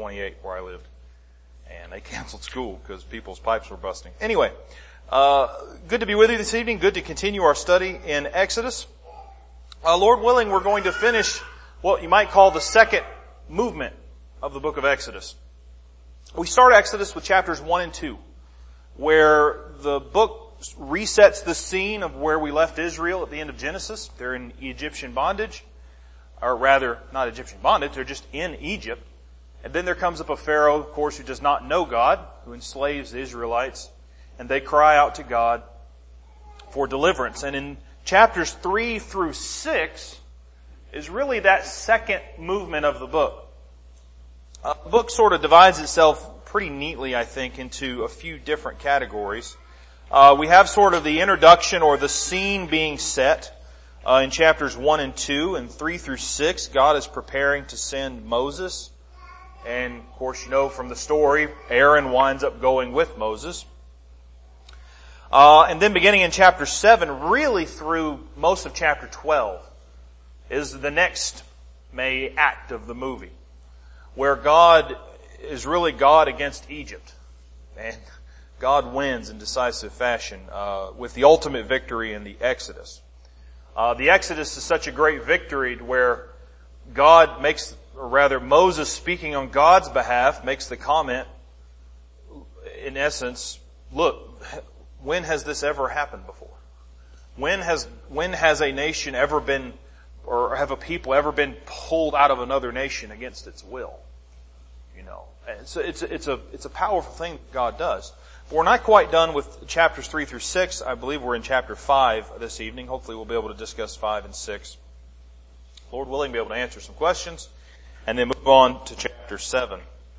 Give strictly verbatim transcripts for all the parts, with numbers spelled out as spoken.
twenty-eight where I lived. And they canceled school because people's pipes were busting. Anyway, uh, good to be with you this evening. Good to continue our study in Exodus. Uh, Lord willing, we're going to finish what you might call the second movement of the book of Exodus. We start Exodus with chapters one and two, where the book resets the scene of where we left Israel at the end of Genesis. They're in Egyptian bondage, or rather, not Egyptian bondage, they're just in Egypt. And then there comes up a Pharaoh, of course, who does not know God, who enslaves the Israelites, and they cry out to God for deliverance. And in chapters three through six is really that second movement of the book. Uh, the book sort of divides itself pretty neatly, I think, into a few different categories. Uh, we have sort of the introduction or the scene being set uh, in chapters one and two, and three through six, God is preparing to send Moses. And, of course, you know from the story, Aaron winds up going with Moses. Uh, and then beginning in chapter seven, really through most of chapter twelve, is the next May act of the movie, where God is really God against Egypt. And God wins in decisive fashion uh, with the ultimate victory in the Exodus. Uh, the Exodus is such a great victory where God makes... or rather Moses, speaking on God's behalf, makes the comment, in essence, look, when has this ever happened before? When has, when has a nation ever been, or have a people ever been pulled out of another nation against its will? You know, it's a, it's a, it's a, it's a powerful thing God does. But we're not quite done with chapters three through six. I believe we're in chapter five this evening. Hopefully we'll be able to discuss five and six. Lord willing, be able to answer some questions. And then move on to chapter seven.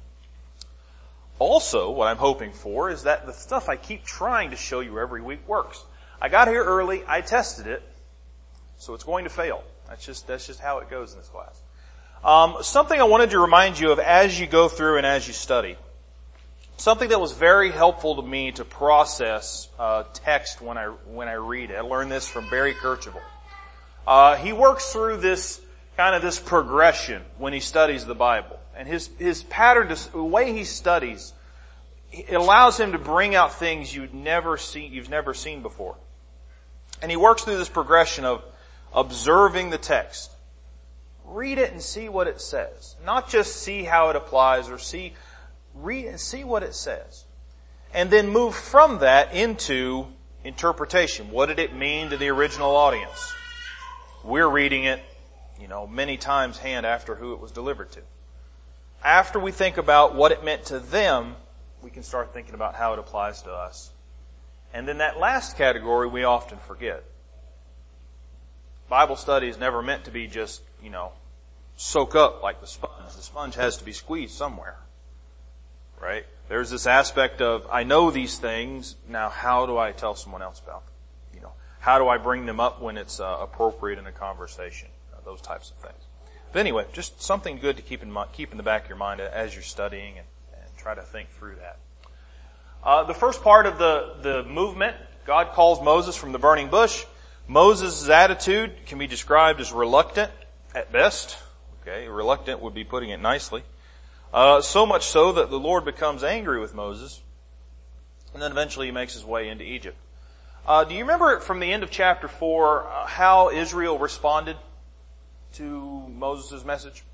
Also, what I'm hoping for is that the stuff I keep trying to show you every week works. I got here early, I tested it, so it's going to fail. That's just, that's just how it goes in this class. Um, something I wanted to remind you of as you go through and as you study. Something that was very helpful to me to process uh, text when I when I read it. I learned this from Barry Kercheval. Uh, he works through this kind of this progression when he studies the Bible. And his, his pattern, the way he studies, it allows him to bring out things you'd never seen, you've never seen before. And he works through this progression of observing the text. Read it and see what it says. Not just see how it applies or see, read and see what it says. And then move from that into interpretation. What did it mean to the original audience? We're reading it, you know, many times hand after who it was delivered to. After we think about what it meant to them, we can start thinking about how it applies to us. And then that last category we often forget. Bible study is never meant to be just, you know, soak up like the sponge. The sponge has to be squeezed somewhere. Right? There's this aspect of, I know these things, now how do I tell someone else about them? You know, how do I bring them up when it's uh, appropriate in a conversation? Those types of things. But anyway, just something good to keep in mind, keep in the back of your mind as you're studying and, and try to think through that. Uh, the first part of the, the movement, God calls Moses from the burning bush. Moses' attitude can be described as reluctant at best. Okay, reluctant would be putting it nicely. Uh, so much so that the Lord becomes angry with Moses. And then eventually he makes his way into Egypt. Uh, do you remember from the end of chapter four uh, how Israel responded to Moses' message?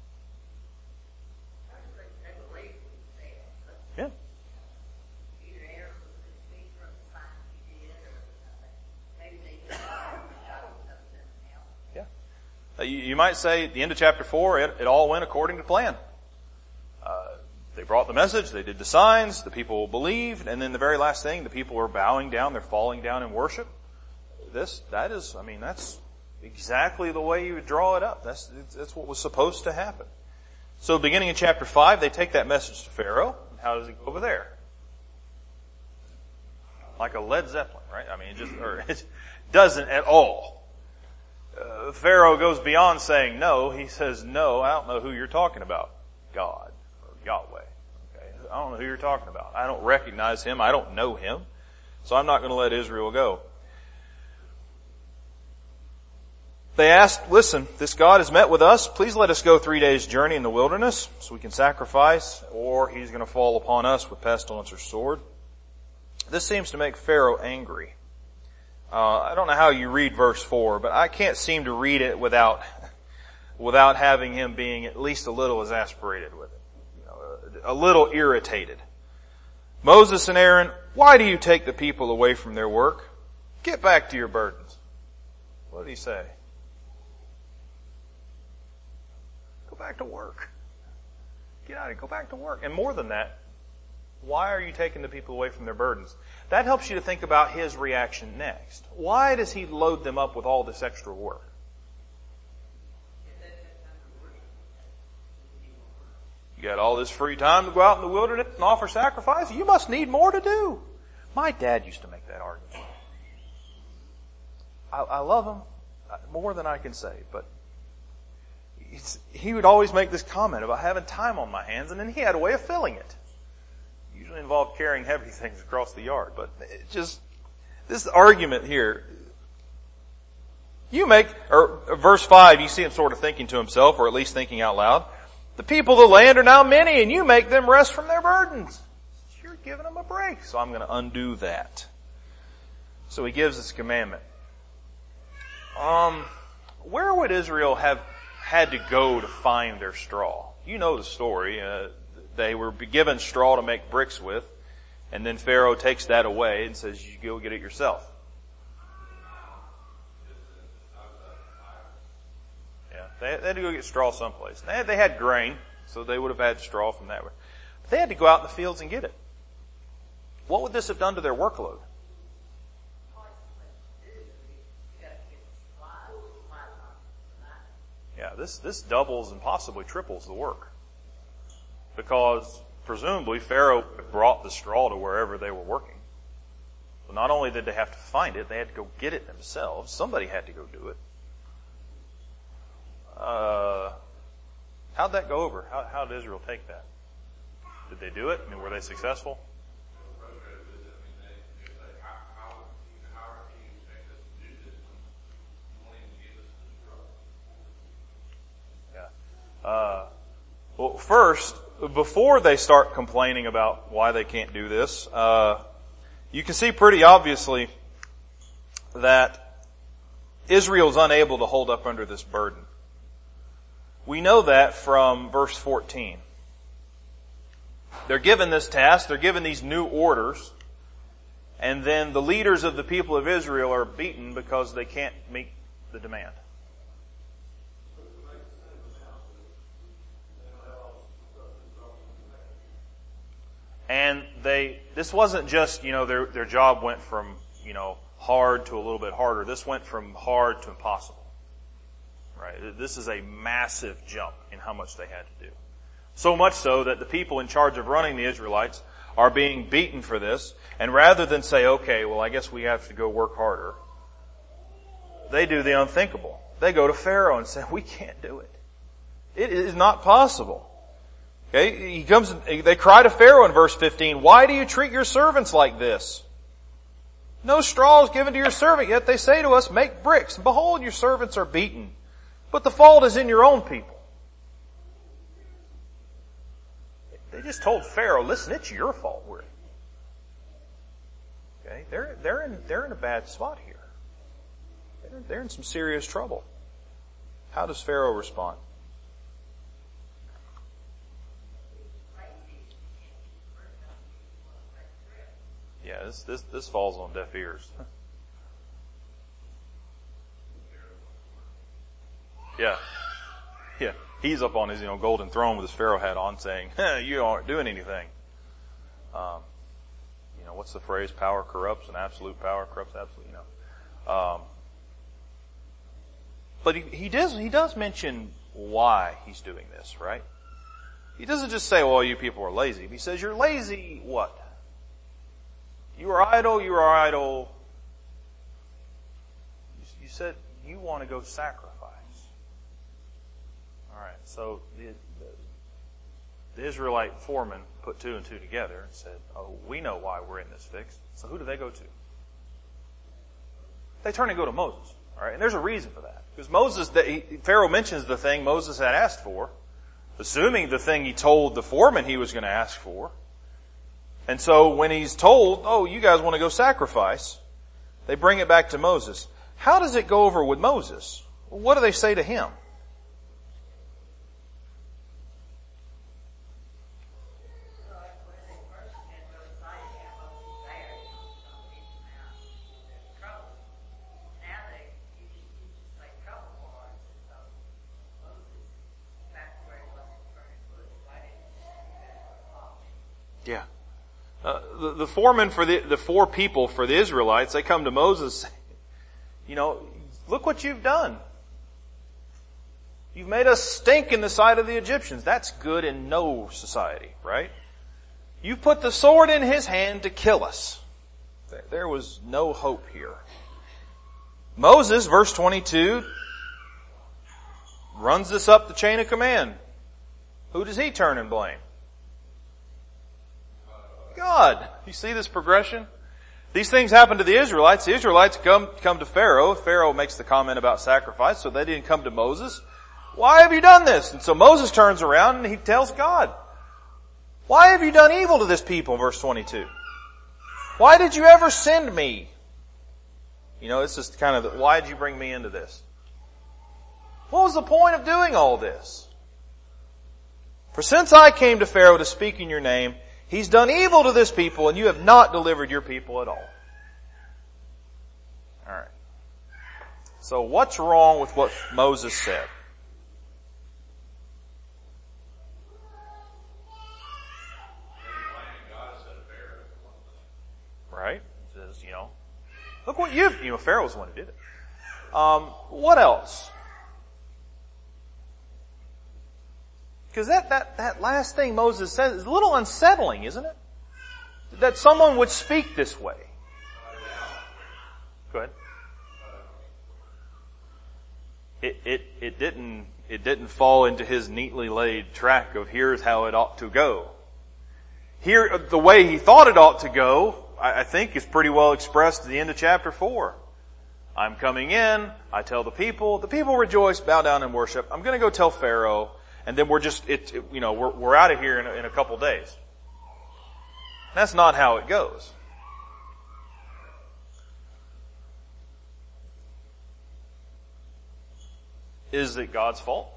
Yeah. Yeah. Uh, you, you might say at the end of chapter four, it, it all went according to plan. Uh, they brought the message, they did the signs, the people believed, and then the very last thing, the people are bowing down, they're falling down in worship. This, that is, I mean, that's exactly the way you would draw it up. That's, that's what was supposed to happen. So beginning in chapter five, they take that message to Pharaoh. How does it go over there? Like a Led Zeppelin, right? I mean, it just, or it doesn't at all. Uh, Pharaoh goes beyond saying no. He says, no, I don't know who you're talking about. God or Yahweh. Okay? I don't know who you're talking about. I don't recognize him. I don't know him. So I'm not going to let Israel go. They asked, listen, this God has met with us. Please let us go three days' journey in the wilderness so we can sacrifice, or he's going to fall upon us with pestilence or sword. This seems to make Pharaoh angry. Uh, I don't know how you read verse four, but I can't seem to read it without, without having him being at least a little exasperated with it. You know, a, a little irritated. Moses and Aaron, why do you take the people away from their work? Get back to your burdens. What did he say? Go back to work. Get out of here. Go back to work. And more than that, why are you taking the people away from their burdens? That helps you to think about his reaction next. Why does he load them up with all this extra work? You got all this free time to go out in the wilderness and offer sacrifice? You must need more to do. My dad used to make that argument. I, I love him more than I can say, but It's, he would always make this comment about having time on my hands, and then he had a way of filling it. Usually involved carrying heavy things across the yard, but it just, this argument here, you make, or verse five, you see him sort of thinking to himself, or at least thinking out loud, the people of the land are now many, and you make them rest from their burdens. You're giving them a break, so I'm going to undo that. So he gives this commandment. Um, where would Israel have had to go to find their straw? You know the story. Uh, they were given straw to make bricks with, and then Pharaoh takes that away and says, you go get it yourself. Yeah, they, they had to go get straw someplace. They had, they had grain, so they would have had straw from that way. But they had to go out in the fields and get it. What would this have done to their workload? Yeah, this, this doubles and possibly triples the work. Because presumably Pharaoh brought the straw to wherever they were working. So not only did they have to find it, they had to go get it themselves. Somebody had to go do it. Uh, how'd that go over? How, how did Israel take that? Did they do it? I mean, were they successful? Uh, well, first, before they start complaining about why they can't do this, uh, you can see pretty obviously that Israel's unable to hold up under this burden. We know that from verse fourteen. They're given this task, they're given these new orders, and then the leaders of the people of Israel are beaten because they can't meet the demand. And they, this wasn't just, you know, their, their job went from, you know, hard to a little bit harder. This went from hard to impossible. Right? This is a massive jump in how much they had to do. So much so that the people in charge of running the Israelites are being beaten for this. And rather than say, okay, well, I guess we have to go work harder, they do the unthinkable. They go to Pharaoh and say, we can't do it. It is not possible. Okay, he comes, they cry to Pharaoh in verse fifteen, why do you treat your servants like this? No straw is given to your servant, yet they say to us, make bricks. And behold, your servants are beaten. But the fault is in your own people. They just told Pharaoh, listen, it's your fault. We're, okay, they're, they're in, they're in a bad spot here. They're, they're in some serious trouble. How does Pharaoh respond? Yeah, this, this, this falls on deaf ears. Yeah. Yeah. He's up on his, you know, golden throne with his Pharaoh hat on saying, eh, you aren't doing anything. Um, you know, what's the phrase? Power corrupts and absolute power corrupts absolute, you know. Um, but he, he does, he does mention why he's doing this, right? He doesn't just say, well, you people are lazy. He says, you're lazy what? You are idle, you are idle. You said you want to go sacrifice. Alright, so the, the, the Israelite foreman put two and two together and said, oh, we know why we're in this fix. So who do they go to? They turn and go to Moses. All right, and there's a reason for that. Because Moses, Pharaoh mentions the thing Moses had asked for, assuming the thing he told the foreman he was going to ask for. And so when he's told, oh, you guys want to go sacrifice, they bring it back to Moses. How does it go over with Moses? What do they say to him? Yeah. Uh, the, the foreman for the, the four people, for the Israelites, they come to Moses, you know, look what you've done. You've made us stink in the sight of the Egyptians. That's good in no society, right? You've put the sword in his hand to kill us. There was no hope here. Moses, verse twenty-two, runs this up the chain of command. Who does he turn and blame? God. You see this progression? These things happen to the Israelites. The Israelites come, come to Pharaoh. Pharaoh makes the comment about sacrifice, so they didn't come to Moses. Why have you done this? And so Moses turns around and he tells God, why have you done evil to this people? Verse twenty-two. Why did you ever send me? You know, it's just kind of, the, why did you bring me into this? What was the point of doing all this? For since I came to Pharaoh to speak in your name, he's done evil to this people, and you have not delivered your people at all. All right. So what's wrong with what Moses said? Right? He says, you know, look what you've, you know, Pharaoh's the one who did it. Um, what else? Because that, that, that last thing Moses says is a little unsettling, isn't it? That someone would speak this way. Go ahead. It, it, it didn't, it didn't fall into his neatly laid track of here's how it ought to go. Here, the way he thought it ought to go, I, I think is pretty well expressed at the end of chapter four. I'm coming in, I tell the people, the people rejoice, bow down and worship. I'm gonna go tell Pharaoh, and then we're just, it, it, you know, we're, we're out of here in a, in a couple days. That's not how it goes. Is it God's fault?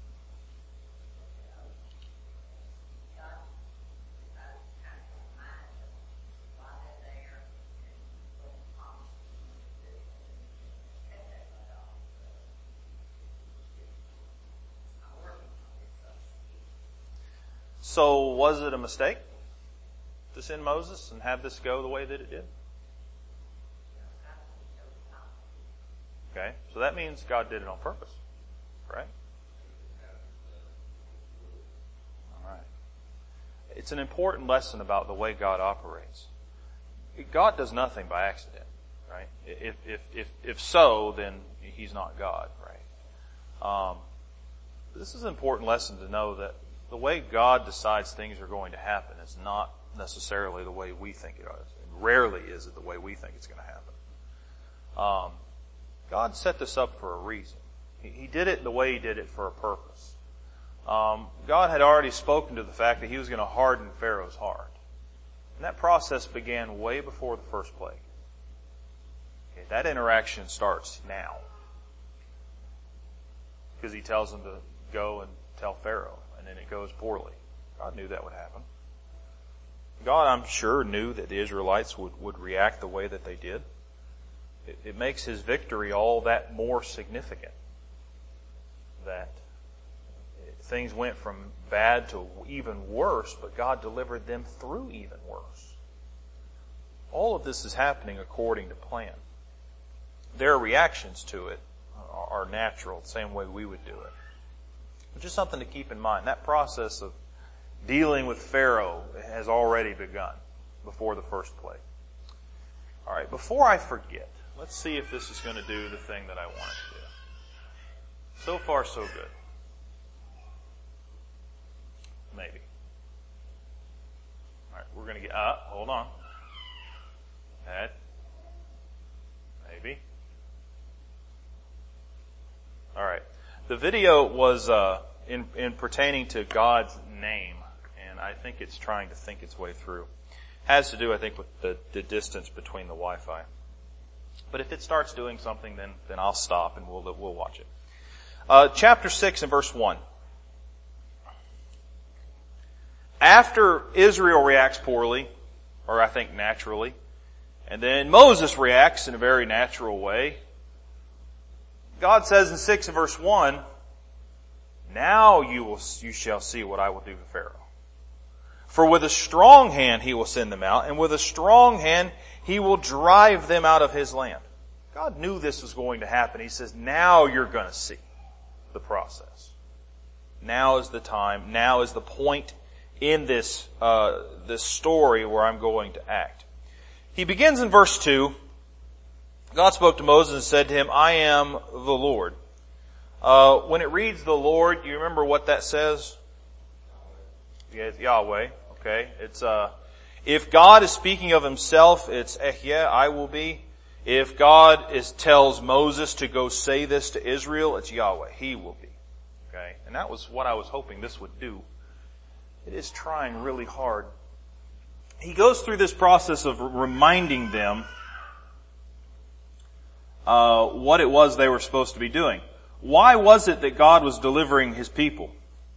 So was it a mistake to send Moses and have this go the way that it did? Okay, so that means God did it on purpose, right? All right. It's an important lesson about the way God operates. God does nothing by accident, right? If if if if so, then He's not God, right? Um, this is an important lesson to know that the way God decides things are going to happen is not necessarily the way we think it is. And rarely is it the way we think it's going to happen. Um, God set this up for a reason. He, he did it the way He did it for a purpose. Um, God had already spoken to the fact that He was going to harden Pharaoh's heart. And that process began way before the first plague. Okay, that interaction starts now. Because He tells them to go and tell Pharaoh. And then it goes poorly. God knew that would happen. God, I'm sure, knew that the Israelites would, would react the way that they did. It, it makes His victory all that more significant. That things went from bad to even worse, but God delivered them through even worse. All of this is happening according to plan. Their reactions to it are natural, the same way we would do it. Just something to keep in mind. That process of dealing with Pharaoh has already begun before the first plague. All right, before I forget, let's see if this is going to do the thing that I want it to do. So far, so good. Maybe. All right, we're going to get, uh, hold on. That. Maybe. All right. The video was uh, in, in pertaining to God's name, and I think it's trying to think its way through. Has to do, I think, with the, the distance between the Wi-Fi. But if it starts doing something, then then I'll stop and we'll we'll watch it. Uh, chapter six and verse one. After Israel reacts poorly, or I think naturally, and then Moses reacts in a very natural way, God says in six and verse one, now you will, you shall see what I will do to Pharaoh. For with a strong hand he will send them out, and with a strong hand he will drive them out of his land. God knew this was going to happen. He says, now you're going to see the process. Now is the time, now is the point in this, uh, this story where I'm going to act. He begins in verse two. God spoke to Moses and said to him, I am the Lord. Uh, when it reads the Lord, do you remember what that says? Yeah, it's Yahweh. Okay. It's, uh, if God is speaking of himself, it's Ehyeh, I will be. If God is, tells Moses to go say this to Israel, it's Yahweh, he will be. Okay. And that was what I was hoping this would do. It is trying really hard. He goes through this process of reminding them uh, what it was they were supposed to be doing. Why was it that God was delivering his people?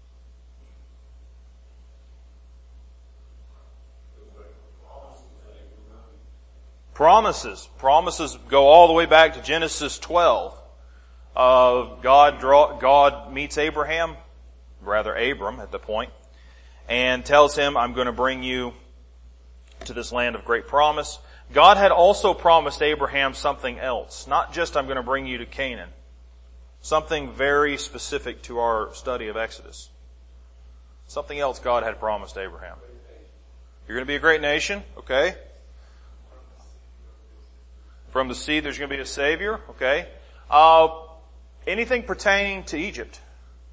Promises. Promises go all the way back to Genesis twelve. Uh, God draw, God meets Abraham, rather Abram at the point, and tells him, I'm going to bring you to this land of great promise. God had also promised Abraham something else. Not just I'm going to bring you to Canaan. Something very specific to our study of Exodus. Something else God had promised Abraham. You're going to be a great nation, okay? From the seed there's going to be a Savior, okay? Uh, anything pertaining to Egypt?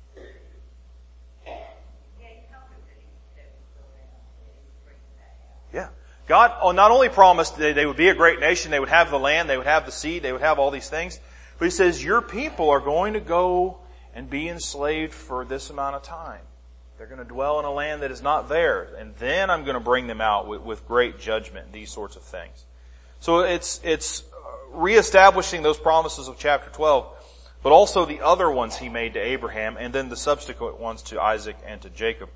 Yeah. God oh, not only promised they, they would be a great nation, they would have the land, they would have the seed, they would have all these things, but he says, your people are going to go and be enslaved for this amount of time. They're going to dwell in a land that is not theirs, and then I'm going to bring them out with, with great judgment, these sorts of things. So it's, it's reestablishing those promises of chapter twelve, but also the other ones he made to Abraham, and then the subsequent ones to Isaac and to Jacob.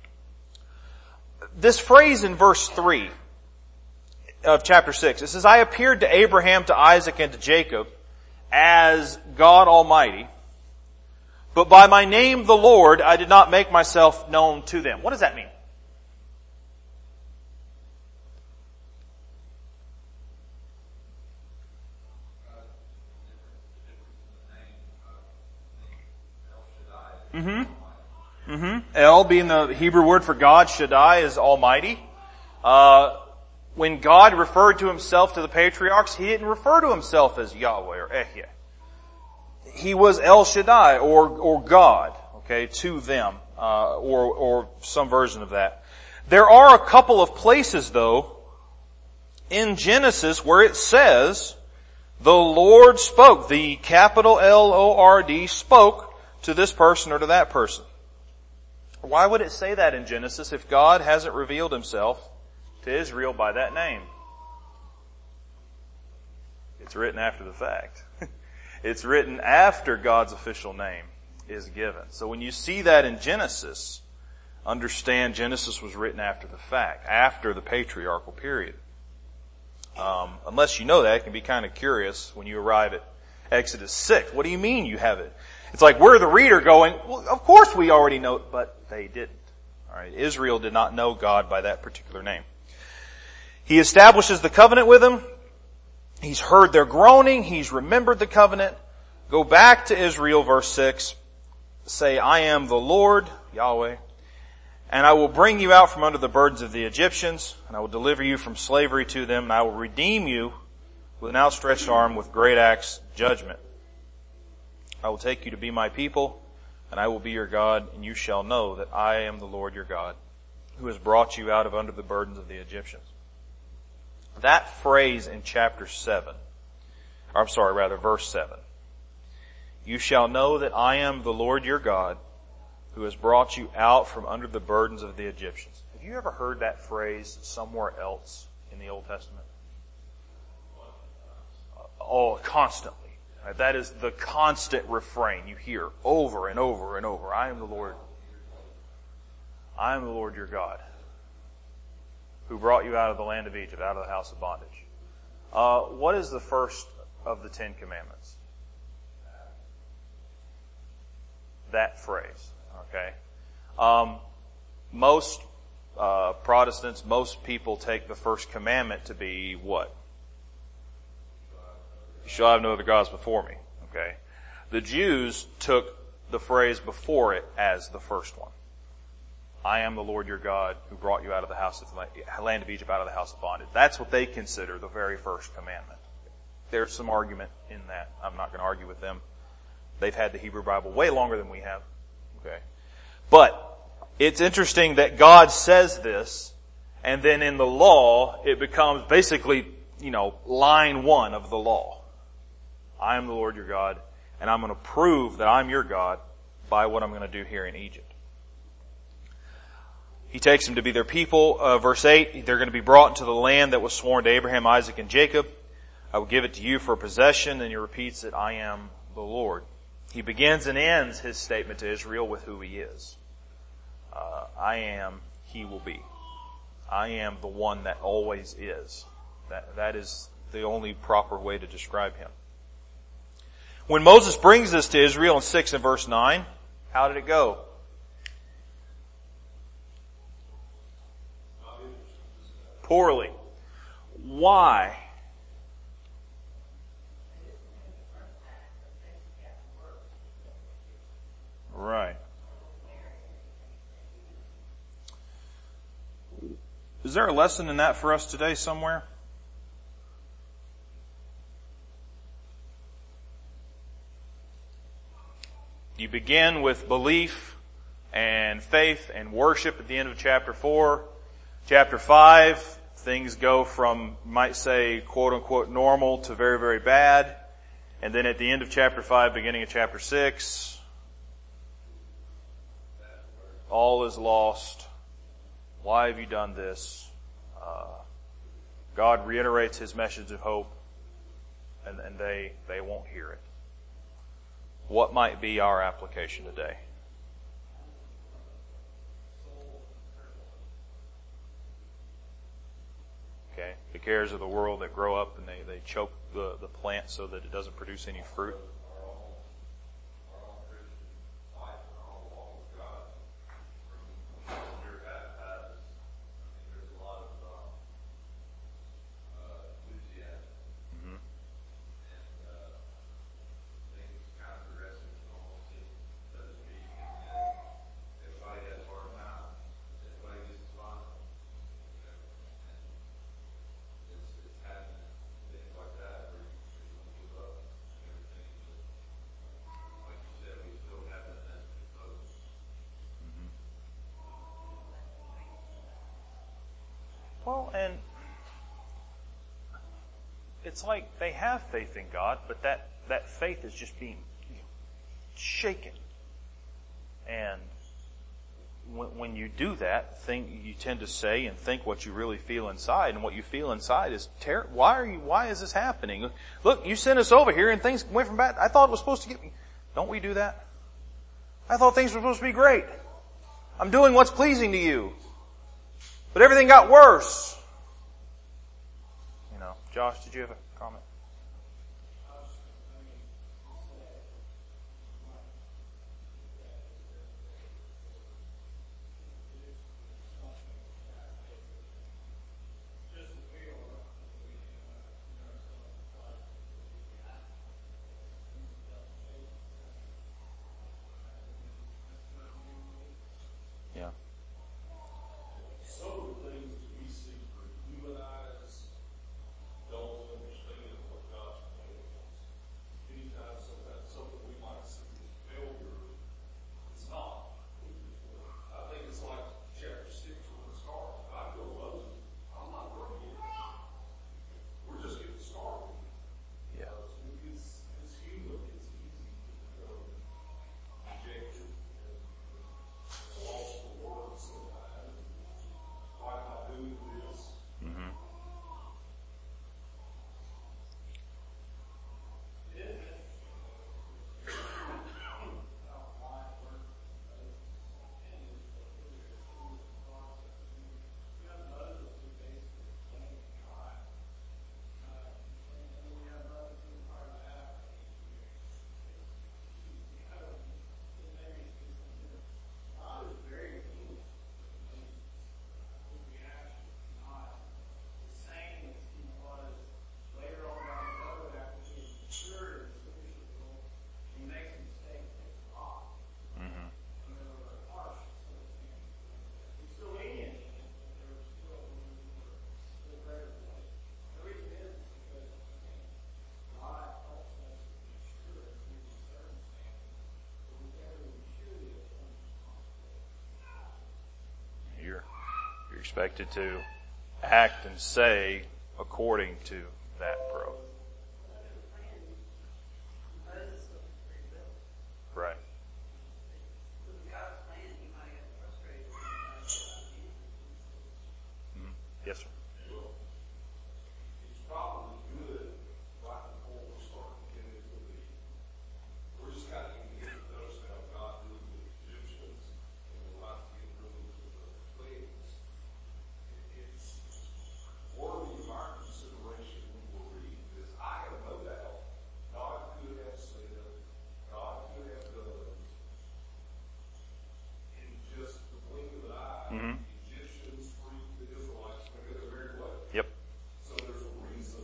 This phrase in verse three of chapter six, it says, I appeared to Abraham, to Isaac, and to Jacob as God Almighty, but by my name the Lord I did not make myself known to them. What does that mean? Mm-hmm. Mm-hmm. El being the Hebrew word for God, Shaddai is Almighty. Uh, when God referred to himself to the patriarchs, he didn't refer to himself as Yahweh or Ehyeh. He was El Shaddai or or God, okay, to them, uh, or or some version of that. There are a couple of places though in Genesis where it says the Lord spoke, the capital L O R D spoke to this person or to that person. Why would it say that in Genesis if God hasn't revealed himself to Israel by that name? It's written after the fact. It's written after God's official name is given. So when you see that in Genesis, understand Genesis was written after the fact, after the patriarchal period. Um, unless you know that, it can be kind of curious when you arrive at Exodus six. What do you mean you have it? It's like we're the reader going, well, of course we already know, but they didn't. All right, Israel did not know God by that particular name. He establishes the covenant with them. He's heard their groaning. He's remembered the covenant. Go back to Israel, verse six. Say, I am the Lord, Yahweh, and I will bring you out from under the burdens of the Egyptians, and I will deliver you from slavery to them, and I will redeem you with an outstretched arm, with great acts, judgment. I will take you to be my people, and I will be your God, and you shall know that I am the Lord your God, who has brought you out of under the burdens of the Egyptians. That phrase in chapter seven, or I'm sorry, rather verse seven, you shall know that I am the Lord your God, who has brought you out from under the burdens of the Egyptians. Have you ever heard that phrase somewhere else in the Old Testament? Oh, constantly. That is the constant refrain you hear over and over and over. I am the Lord. I am the Lord your God, who brought you out of the land of Egypt, out of the house of bondage. Uh, what is the first of the Ten Commandments? That phrase. Okay. Um, most uh, Protestants, most people take the first commandment to be what? You shall have no other gods before me. Okay. The Jews took the phrase before it as the first one. I am the Lord your God who brought you out of the house of the land of Egypt, out of the house of bondage. That's what they consider the very first commandment. There's some argument in that. I'm not going to argue with them. They've had the Hebrew Bible way longer than we have. Okay. But it's interesting that God says this, and then in the law, it becomes basically, you know, line one of the law. I am the Lord your God, and I'm going to prove that I'm your God by what I'm going to do here in Egypt. He takes them to be their people. Uh, verse eight, they're going to be brought into the land that was sworn to Abraham, Isaac, and Jacob. I will give it to you for a possession. Then he repeats that I am the Lord. He begins and ends his statement to Israel with who he is. Uh, I am, he will be. I am the one that always is. That, that is the only proper way to describe him. When Moses brings this to Israel in six and verse nine, how did it go? Poorly. Why? Right. Is there a lesson in that for us today somewhere? You begin with belief and faith and worship at the end of chapter four. Chapter five, things go from, you might say, quote unquote normal to very, very bad. And then at the end of chapter five, beginning of chapter six, all is lost. Why have you done this? Uh, God reiterates his message of hope, and, and they, they won't hear it. What might be our application today? Okay, the cares of the world that grow up and they, they choke the, the plant so that it doesn't produce any fruit. Well, and it's like they have faith in God, but that, that faith is just being shaken. And when, when you do that, think, you tend to say and think what you really feel inside, and what you feel inside is ter- why are you? Why is this happening? Look, you sent us over here, and things went from bad. I thought it was supposed to get me. Don't we do that? I thought things were supposed to be great. I'm doing what's pleasing to you. But everything got worse. You know, Josh, did you have a comment? Yeah. Some of the things we see for human eyes don't understand expected to act and say according to that growth. Right. Mm-hmm. Yes, sir. Mm-hmm. Yep. So there's a reason,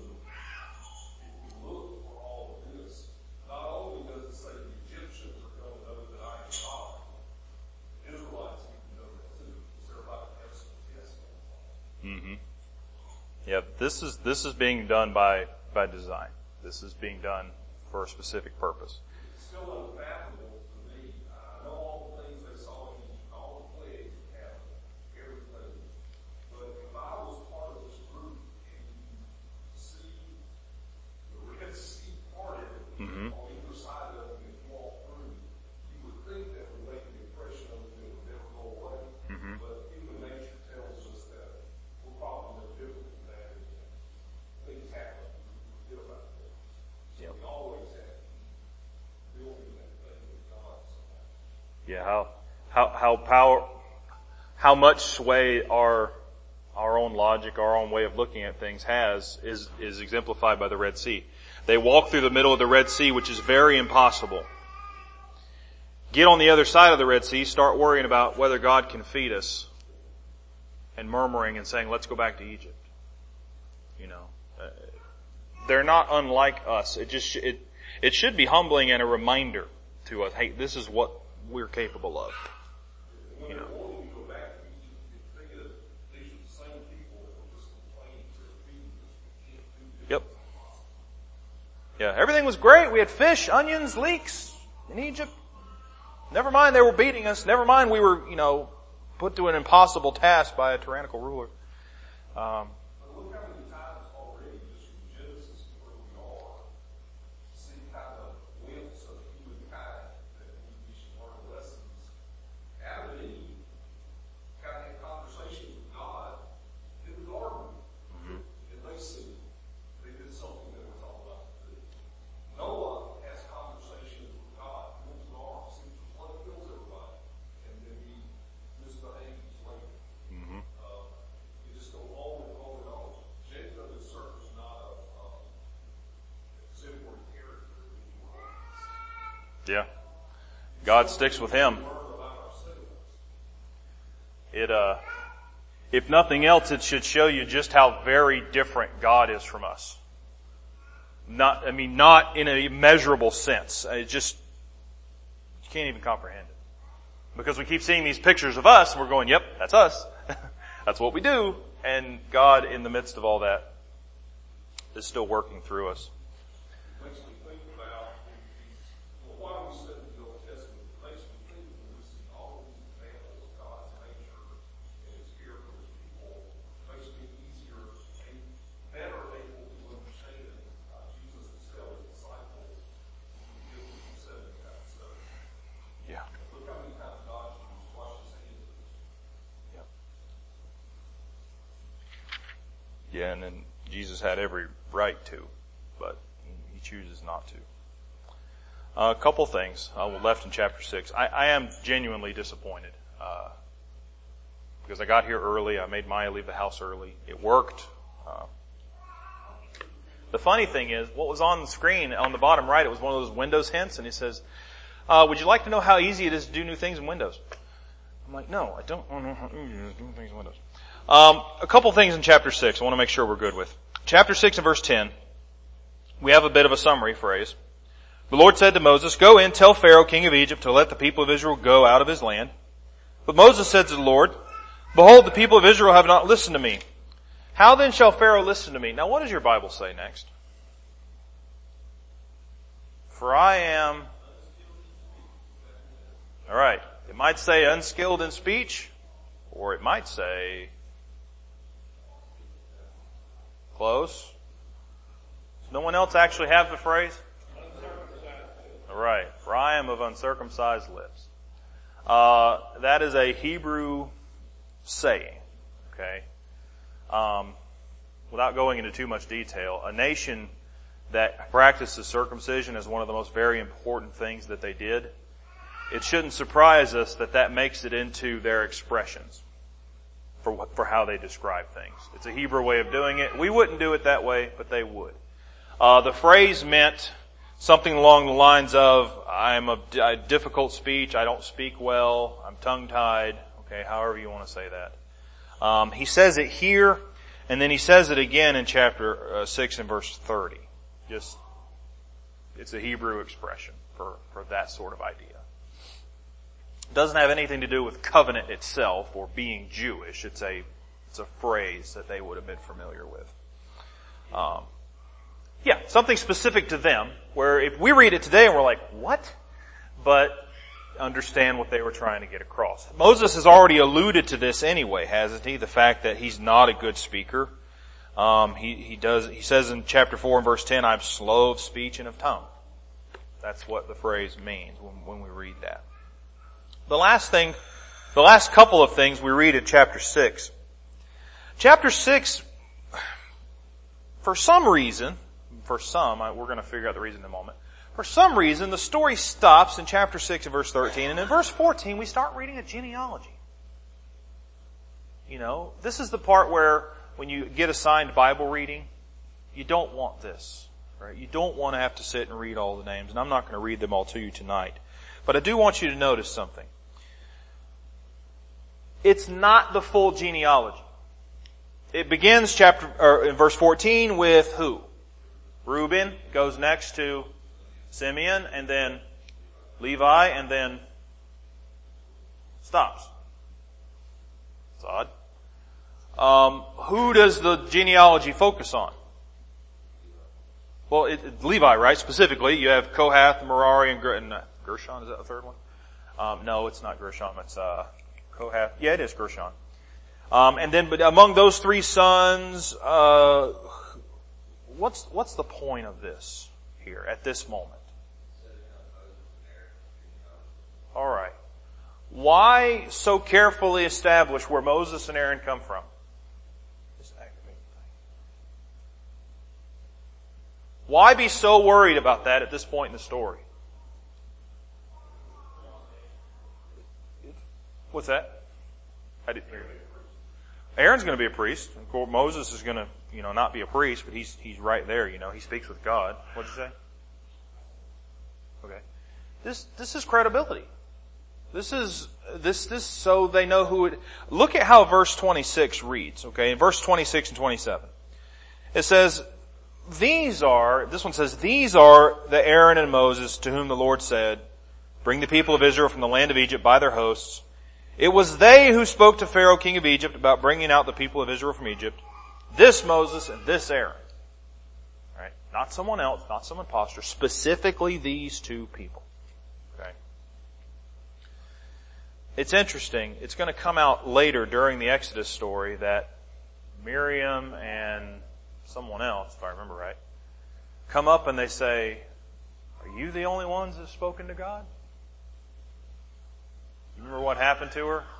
if you look for all of this, not only does it say the Egyptians are going to know that I am God, the Israelites need to know that too, because they're about to have some tests on. Mm-hmm. Yeah, this is this is being done by by design. This is being done for a specific purpose. It's still unfathomable to me. I know all the things they saw in Egypt, all the plagues that happened, everything. But if I was part of this group and you see the Red Sea parted Mm-hmm. on either side of it and you walk through, you would think that would make an impression on you that would never go away. Mm-hmm. But human nature tells us that we're probably no different than that. And things happen. We forget about things. So Yep. we always have to be building that thing with God somehow. Yeah, how how how power how much sway our our own logic, our own way of looking at things has is is exemplified by the Red Sea. They walk through the middle of the Red Sea, which is very impossible. Get on the other side of the Red Sea, start worrying about whether God can feed us, and murmuring and saying, "Let's go back to Egypt." You know, uh, they're not unlike us. It just it it should be humbling and a reminder to us. Hey, this is what we're capable of. You know. When you go back to Egypt, you think of these are the same people that were just complaining to their feeding us. We can't do this. Yep. Yeah, everything was great. We had fish, onions, leeks in Egypt. Never mind they were beating us. Never mind we were, you know, put to an impossible task by a tyrannical ruler. Um, But look how many times already, just from Genesis to where we are, see kind of glimpse of humankind that we should learn lessons. Adam and Eve kind of had conversations with God in the garden. mm-hmm. And they sinned. They did something that was all about to do. Noah has conversations with God, comes to arm, sees the flood kills everybody, and then he misbehaves later. Mm-hmm. Uh, you just go on and on and on. Jacob is certainly not a um, exemplary character anymore. Yeah. God sticks with him. We learn about ourselves. It, uh, if nothing else, it should show you just how very different God is from us. Not, I mean, not in a measurable sense. It just, you can't even comprehend it. Because we keep seeing these pictures of us, and we're going, yep, that's us. That's what we do. And God, in the midst of all that, is still working through us. Makes me think about these, well, why do we study the Old Testament? It makes me think when we see all of these examples of God's nature and His care for His people, it makes me easier and better able to understand uh, Jesus is telling His disciples, "You give them seven times seven." Yeah. Look how many times God used wash His hands. Yep. Yeah, and then Jesus had every right to, but he chooses not to. Uh, a couple things uh, left in chapter six. I, I am genuinely disappointed uh, because I got here early. I made Maya leave the house early. It worked. Uh, the funny thing is, what was on the screen on the bottom right, it was one of those Windows hints, and it says, uh, would you like to know how easy it is to do new things in Windows? I'm like, no, I don't want to know how easy it is to do new things in Windows. Um, a couple things in chapter six I want to make sure we're good with. Chapter six and verse ten, we have a bit of a summary phrase. The Lord said to Moses, "Go in, tell Pharaoh, king of Egypt, to let the people of Israel go out of his land." But Moses said to the Lord, "Behold, the people of Israel have not listened to me. How then shall Pharaoh listen to me?" Now what does your Bible say next? For I am... Alright, it might say unskilled in speech, or it might say Close. Does no one else actually have the phrase? All right. For I am of uncircumcised lips. Uh, that is a Hebrew saying. Okay. Um, without going into too much detail, a nation that practices circumcision is one of the most very important things that they did. It shouldn't surprise us that that makes it into their expressions for what, for how they describe things. It's a Hebrew way of doing it. We wouldn't do it that way, but they would. Uh, the phrase meant something along the lines of, I'm a, a difficult speech, I don't speak well, I'm tongue-tied, okay, however you want to say that. Um, he says it here, and then he says it again in chapter uh, six and verse thirty. Just, it's a Hebrew expression for, for that sort of idea. It doesn't have anything to do with covenant itself or being Jewish. It's a, it's a phrase that they would have been familiar with. Um, yeah, something specific to them, where if we read it today and we're like, what? But understand what they were trying to get across. Moses has already alluded to this anyway, hasn't he? The fact that he's not a good speaker. Um, he, he does, he says in chapter four and verse ten, I'm slow of speech and of tongue. That's what the phrase means when, when we read that. The last thing, the last couple of things we read in chapter six. Chapter six, for some reason, for some, we're going to figure out the reason in a moment. For some reason, the story stops in chapter six and verse thirteen, and in verse fourteen we start reading a genealogy. You know, this is the part where when you get assigned Bible reading, you don't want this, right? You don't want to have to sit and read all the names, and I'm not going to read them all to you tonight. But I do want you to notice something. It's not the full genealogy. It begins chapter, or in verse fourteen with who? Reuben goes next to Simeon, and then Levi, and then stops. It's odd. Um, who does the genealogy focus on? Well, it, it, Levi, right? Specifically, you have Kohath, Merari, and, and uh, Gershon. Is that the third one? Um, no, it's not Gershon. It's uh, Kohath. Yeah, it is Gershon. Um, and then, but among those three sons, uh, what's what's the point of this here at this moment? All right. Why so carefully establish where Moses and Aaron come from? Why be so worried about that at this point in the story? What's that? I didn't hear you. Aaron's going to be a priest. Of course, Moses is going to, you know, not be a priest, but he's he's right there. You know, he speaks with God. What'd you say? Okay. This this is credibility. This is this this so they know who it. Look at how verse twenty-six reads. Okay, in verse twenty-six and twenty-seven, it says, "These are." This one says, "These are the Aaron and Moses to whom the Lord said, bring the people of Israel from the land of Egypt by their hosts. It was they who spoke to Pharaoh, king of Egypt, about bringing out the people of Israel from Egypt. This Moses and this Aaron." Right? Not someone else, not some imposter. Specifically these two people. Okay? It's interesting. It's going to come out later during the Exodus story that Miriam and someone else, if I remember right, come up and they say, "Are you the only ones that have spoken to God?" Remember what happened to her?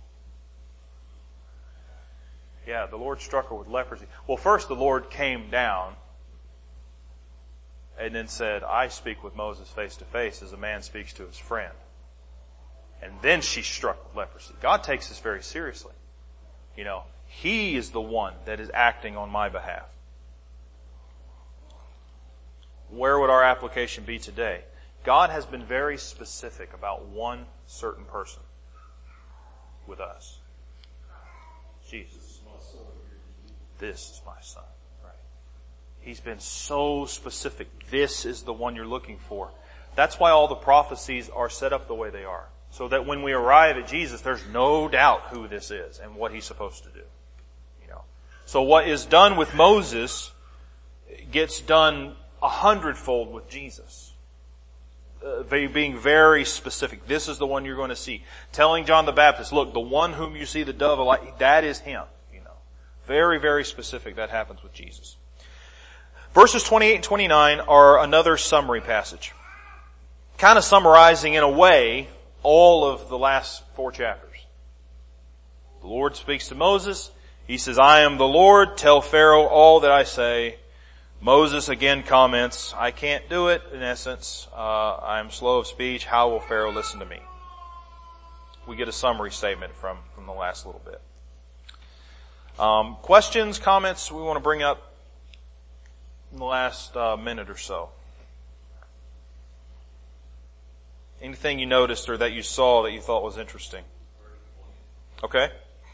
Yeah, the Lord struck her with leprosy. Well, first the Lord came down and then said, "I speak with Moses face to face as a man speaks to his friend." And then she struck with leprosy. God takes this very seriously. You know, He is the one that is acting on my behalf. Where would our application be today? God has been very specific about one certain person with us. Jesus. This is my son. Right? He's been so specific. This is the one you're looking for. That's why all the prophecies are set up the way they are. So that when we arrive at Jesus, there's no doubt who this is and what He's supposed to do. You know. So what is done with Moses gets done a hundredfold with Jesus. Uh, being very specific. This is the one you're going to see. Telling John the Baptist, look, the one whom you see the dove alight, that is Him. You know, Very, very specific. That happens with Jesus. Verses twenty-eight and twenty-nine are another summary passage. Kind of summarizing in a way all of the last four chapters. The Lord speaks to Moses. He says, I am the Lord. Tell Pharaoh all that I say. Moses again comments, I can't do it, in essence. Uh, I am slow of speech. How will Pharaoh listen to me? We get a summary statement from, from the last little bit. Um, questions, comments we want to bring up in the last uh, minute or so? Anything you noticed or that you saw that you thought was interesting? Okay.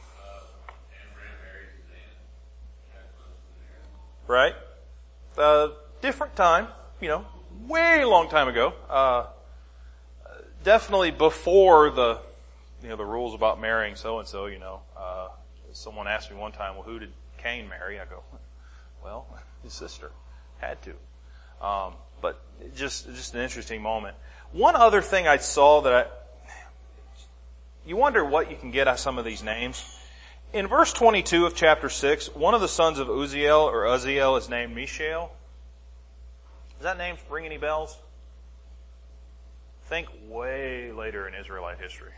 Right? Uh, different time, you know, way long time ago. Uh, definitely before the, you know, the rules about marrying so and so, you know. Uh, someone asked me one time, well, who did Cain marry? I go, well, his sister had to. Um, but just, just an interesting moment. One other thing I saw that I, you wonder what you can get out of some of these names. In verse twenty-two of chapter six, one of the sons of Uzziel, or Uzziel, is named Mishael. Does that name ring any bells? Think way later in Israelite history.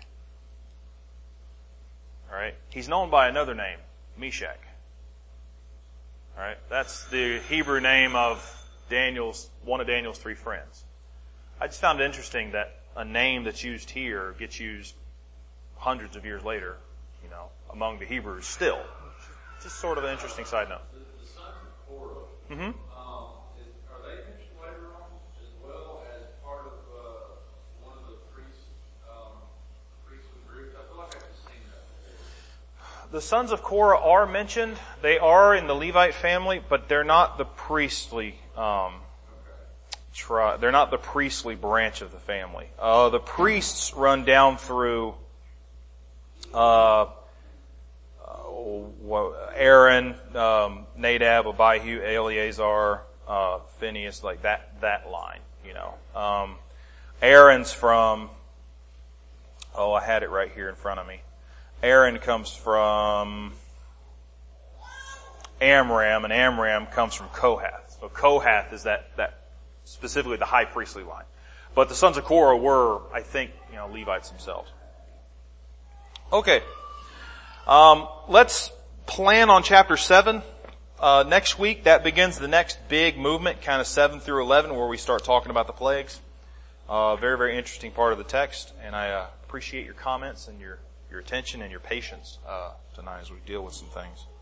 Alright? He's known by another name, Meshach. Alright? That's the Hebrew name of Daniel's, one of Daniel's three friends. I just found it interesting that a name that's used here gets used hundreds of years later, you know, among the Hebrews still. Just sort of an interesting side note. The, the sons of Korah, Mm-hmm. um, is, are they mentioned later on as well as part of uh, one of the priests, um, priestly groups? I feel like I've seen that. The sons of Korah are mentioned. They are in the Levite family, but they're not the priestly, um, tri- they're not the priestly branch of the family. Uh, the priests run down through, uh, Aaron, um, Nadab, Abihu, Eleazar, uh, Phineas, like that, that line, you know. Um, Aaron's from, oh, I had it right here in front of me. Aaron comes from Amram, and Amram comes from Kohath. So Kohath is that, that specifically the high priestly line. But the sons of Korah were, I think, you know, Levites themselves. Okay. Um, let's plan on chapter seven. Uh, next week, that begins the next big movement, kind of seven through eleven, where we start talking about the plagues. Uh, very, very interesting part of the text, and I uh, appreciate your comments and your, your attention and your patience uh, tonight as we deal with some things.